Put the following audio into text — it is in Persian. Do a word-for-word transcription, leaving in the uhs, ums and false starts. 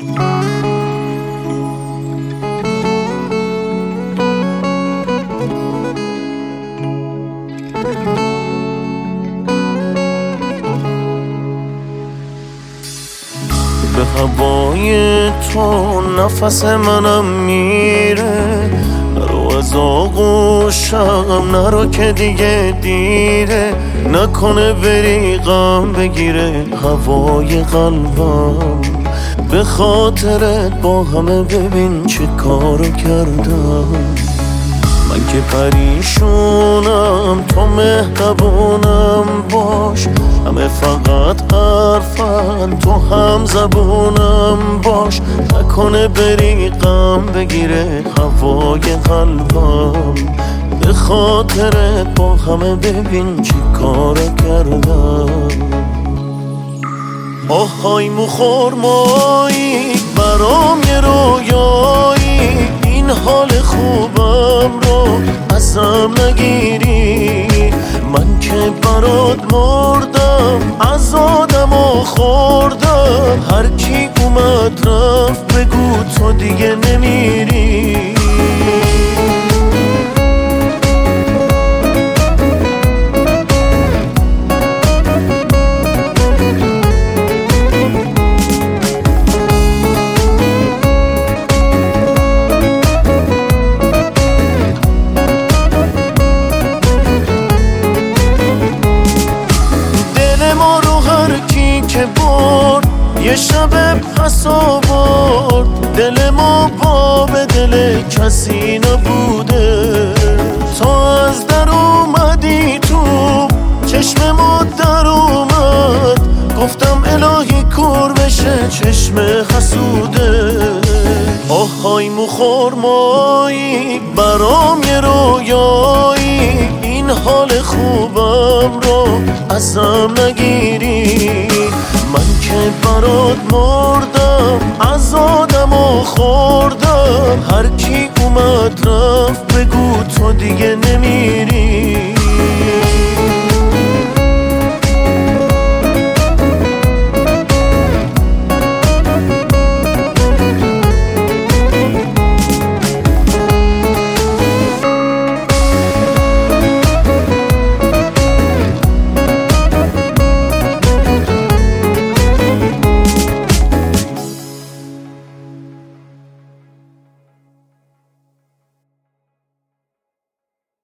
به هوای تو نفس منم میره، نرو از آغوشم نرو که دیگه دیره، نکنه بری غم بگیره هوای قلبم. به خاطرت با همه ببین چه کارو کردم. من که پریشونم تو مهربونم باش، همه فقط حرفن تو هم زبونم باش، نکنه بری غم بگیره هوای قلبم. به خاطرت با همه ببین چی کارا کردم. آهای مخورمایی برام یه رویایی، این حال خوبم رو ازم نگیری. من که برات مردم از آدم و خوردم، هر کی اومد رفت بگو تو دیگه نمیری. که برد یه شب پس آورد، دل ما با به دل کسی نبوده. تو از در اومدی تو چشم ما در اومد، گفتم الهی کور بشه چشم حسوده. آهای مخورمایی برام یه رویایی، این حال خوبم رو ازم نگیری. من که برات مردم از آدم و خوردم، هر کی اومد رفت بگو تو دیگه نمیری.